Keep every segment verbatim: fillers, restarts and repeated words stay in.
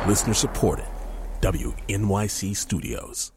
Listener supported. W N Y C Studios.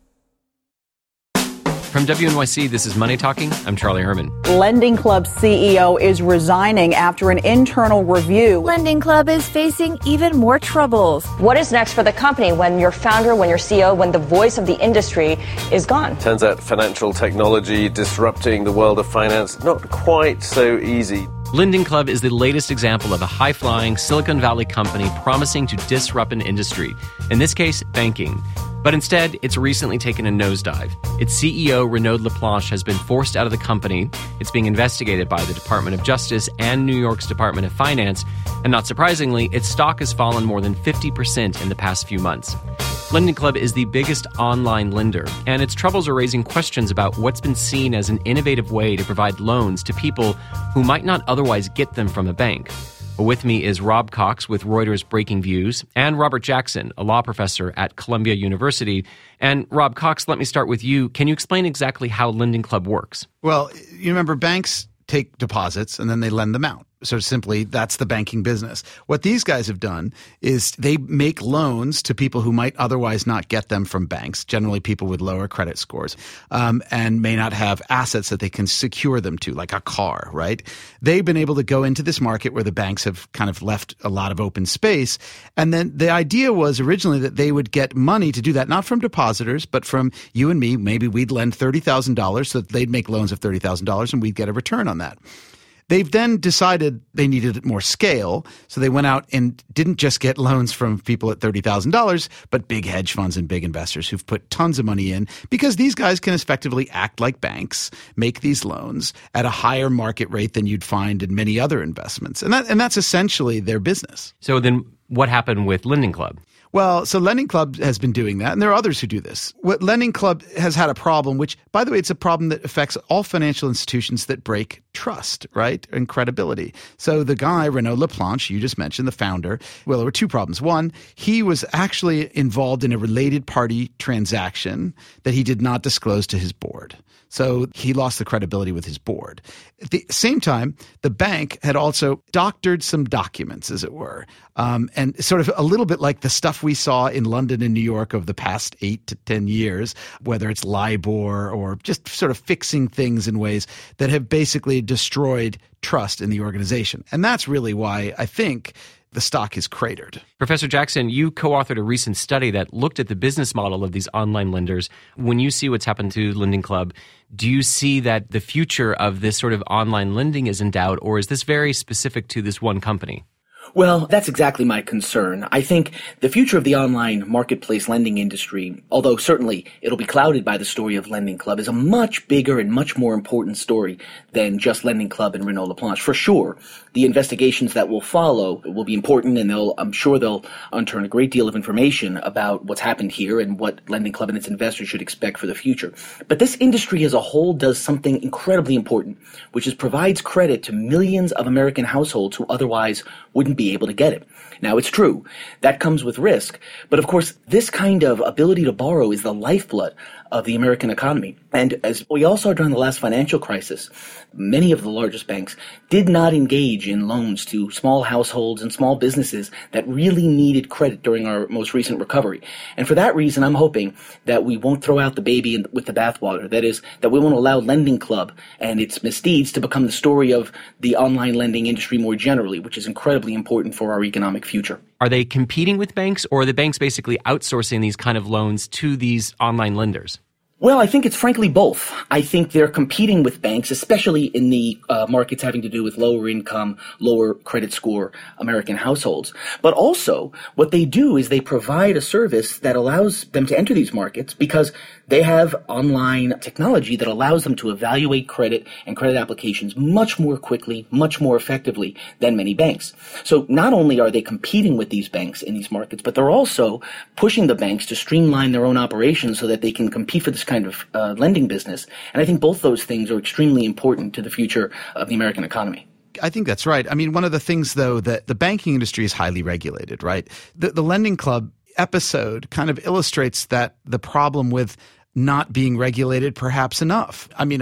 From W N Y C, this is Money Talking. I'm Charlie Herman. Lending Club C E O is resigning after an internal review. Lending Club is facing even more troubles. What is next for the company when your founder, when your C E O, when the voice of the industry is gone? Turns out financial technology disrupting the world of finance, not quite so easy. Lending Club is the latest example of a high-flying Silicon Valley company promising to disrupt an industry, in this case, banking. But instead, it's recently taken a nosedive. Its C E O, Renaud Laplanche, has been forced out of the company. It's being investigated by the Department of Justice and New York's Department of Finance. And not surprisingly, its stock has fallen more than fifty percent in the past few months. Lending Club is the biggest online lender, and its troubles are raising questions about what's been seen as an innovative way to provide loans to people who might not otherwise get them from a bank. Well, with me is Rob Cox with Reuters Breaking Views and Robert Jackson, a law professor at Columbia University. And Rob Cox, let me start with you. Can you explain exactly how Lending Club works? Well, you remember banks take deposits and then they lend them out. So simply, that's the banking business. What these guys have done is they make loans to people who might otherwise not get them from banks, generally people with lower credit scores, um, and may not have assets that they can secure them to, like a car, right? They've been able to go into this market where the banks have kind of left a lot of open space. And then the idea was originally that they would get money to do that, not from depositors, but from you and me. Maybe we'd lend thirty thousand dollars so that they'd make loans of thirty thousand dollars and we'd get a return on that. They've then decided they needed more scale, so they went out and didn't just get loans from people at thirty thousand dollars, but big hedge funds and big investors who've put tons of money in, because these guys can effectively act like banks, make these loans at a higher market rate than you'd find in many other investments. And that, and that's essentially their business. So then what happened with Lending Club? Well, so Lending Club has been doing that, and there are others who do this. What Lending Club has had a problem, which, by the way, it's a problem that affects all financial institutions that break trust, right, and credibility. So the guy, Renaud Laplanche, you just mentioned, the founder, well, there were two problems. One, he was actually involved in a related party transaction that he did not disclose to his board. So he lost the credibility with his board. At the same time, the bank had also doctored some documents, as it were, um, and sort of a little bit like the stuff we saw in London and New York over the past eight to ten years, whether it's LIBOR or just sort of fixing things in ways that have basically destroyed trust in the organization. And that's really why I think the stock is cratered. Professor Jackson, you co-authored a recent study that looked at the business model of these online lenders. When you see what's happened to Lending Club, do you see that the future of this sort of online lending is in doubt, or is this very specific to this one company? Well, that's exactly my concern. I think the future of the online marketplace lending industry, although certainly it'll be clouded by the story of Lending Club, is a much bigger and much more important story than just Lending Club and Renaud Laplanche. For sure, the investigations that will follow will be important, and they'll, I'm sure they'll unturn a great deal of information about what's happened here and what Lending Club and its investors should expect for the future. But this industry as a whole does something incredibly important, which is provides credit to millions of American households who otherwise wouldn't be able to get it. Now, it's true, that comes with risk, but of course, this kind of ability to borrow is the lifeblood of the American economy. And as we all saw during the last financial crisis, many of the largest banks did not engage in loans to small households and small businesses that really needed credit during our most recent recovery. And for that reason, I'm hoping that we won't throw out the baby with the bathwater. That is, that we won't allow Lending Club and its misdeeds to become the story of the online lending industry more generally, which is incredibly important for our economic future. Are they competing with banks, or are the banks basically outsourcing these kind of loans to these online lenders? Well, I think it's frankly both. I think they're competing with banks, especially in the uh, markets having to do with lower income, lower credit score American households. But also, what they do is they provide a service that allows them to enter these markets because they have online technology that allows them to evaluate credit and credit applications much more quickly, much more effectively than many banks. So not only are they competing with these banks in these markets, but they're also pushing the banks to streamline their own operations so that they can compete for this kind of uh, lending business. And I think both those things are extremely important to the future of the American economy. I think that's right. I mean, one of the things, though, that the banking industry is highly regulated, right? The, the Lending Club episode kind of illustrates that the problem with not being regulated perhaps enough. I mean, uh, not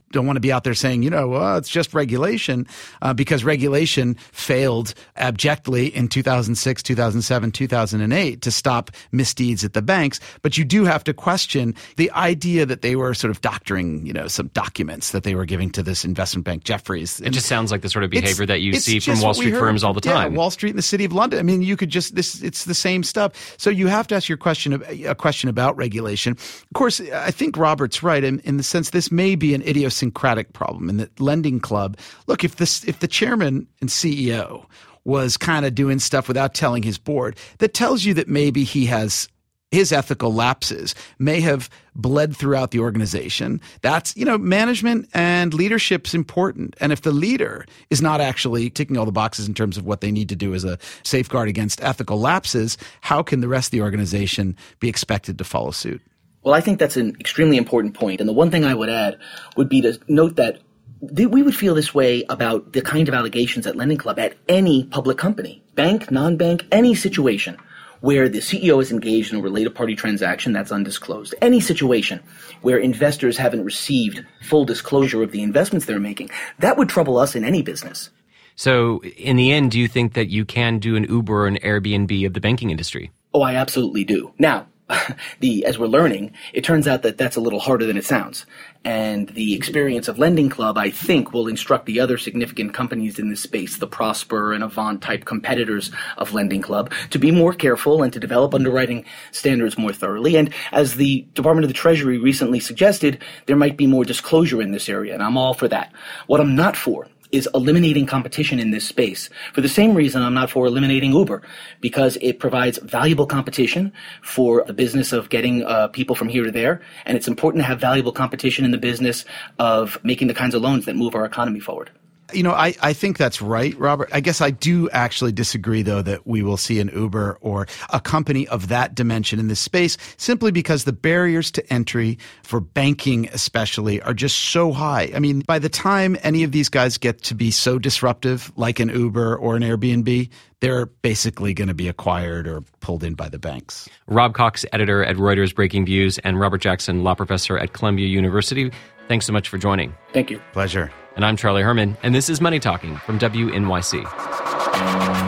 don't want to be out there saying, you know, well, it's just regulation, uh, because regulation failed abjectly in two thousand six, two thousand seven, two thousand eight to stop misdeeds at the banks. But you do have to question the idea that they were sort of doctoring, you know, some documents that they were giving to this investment bank, Jefferies. It just sounds like the sort of behavior it's, that you see from just Wall Street firms all the time. Yeah, Wall Street and the City of London. I mean, you could just this. It's the same stuff. So you have to ask your question a question about regulation. Of course, I think Robert's right in, in the sense this may be an idiosyncratic problem in that Lending Club. Look, if this if the chairman and C E O was kind of doing stuff without telling his board, that tells you that maybe he has his ethical lapses may have bled throughout the organization. That's, you know, management and leadership's important. And if the leader is not actually ticking all the boxes in terms of what they need to do as a safeguard against ethical lapses, how can the rest of the organization be expected to follow suit? Well, I think that's an extremely important point. And the one thing I would add would be to note that we would feel this way about the kind of allegations at Lending Club at any public company, bank, non-bank, any situation where the C E O is engaged in a related party transaction that's undisclosed, any situation where investors haven't received full disclosure of the investments they're making, that would trouble us in any business. So in the end, do you think that you can do an Uber or an Airbnb of the banking industry? Oh, I absolutely do. Now, the as we're learning, it turns out that that's a little harder than it sounds. And the experience of Lending Club, I think, will instruct the other significant companies in this space, the Prosper and Avant type competitors of Lending Club, to be more careful and to develop underwriting standards more thoroughly. And as the Department of the Treasury recently suggested, there might be more disclosure in this area, and I'm all for that. What I'm not for is eliminating competition in this space. For the same reason I'm not for eliminating Uber, because it provides valuable competition for the business of getting uh, people from here to there, and it's important to have valuable competition in the business of making the kinds of loans that move our economy forward. You know, I, I think that's right, Robert. I guess I do actually disagree, though, that we will see an Uber or a company of that dimension in this space, simply because the barriers to entry for banking especially are just so high. I mean, by the time any of these guys get to be so disruptive, like an Uber or an Airbnb, they're basically going to be acquired or pulled in by the banks. Rob Cox, editor at Reuters Breaking Views, and Robert Jackson, law professor at Columbia University. Thanks so much for joining. Thank you. Pleasure. And I'm Charlie Herman, and this is Money Talking from W N Y C.